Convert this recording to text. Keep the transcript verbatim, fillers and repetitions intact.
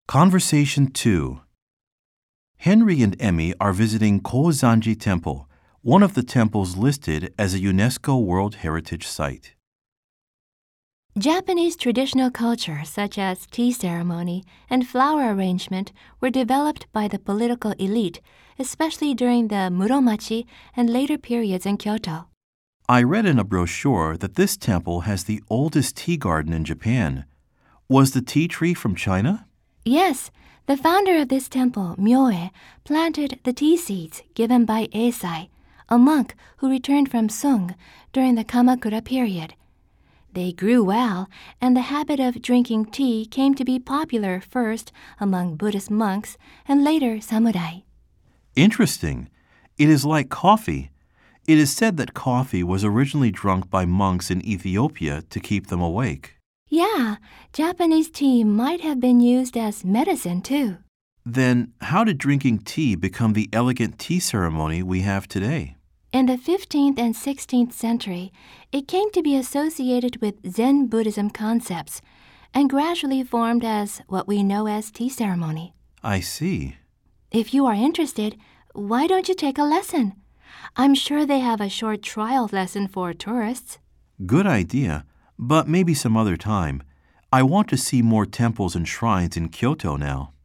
Conversation two. Henry and Emmy are visiting Kozanji Temple, one of the temples listed as a UNESCO World Heritage Site. Japanese traditional culture such as tea ceremony and flower arrangement were developed by the political elite, especially during the Muromachi and later periods in Kyoto. I read in a brochure that this temple has the oldest tea garden in Japan. Was the tea tree from China? Yes, the founder of this temple, Myoe, planted the tea seeds given by Eisai, a monk who returned from Sung during the Kamakura period. They grew well, and the habit of drinking tea came to be popular first among Buddhist monks and later samurai. Interesting. It is like coffee. It is said that coffee was originally drunk by monks in Ethiopia to keep them awake. Yeah, Japanese tea might have been used as medicine too. Then, how did drinking tea become the elegant tea ceremony we have today? In the fifteenth and sixteenth century, it came to be associated with Zen Buddhism concepts and gradually formed as what we know as tea ceremony. I see. If you are interested, why don't you take a lesson? I'm sure they have a short trial lesson for tourists. Good idea, but maybe some other time. I want to see more temples and shrines in Kyoto now.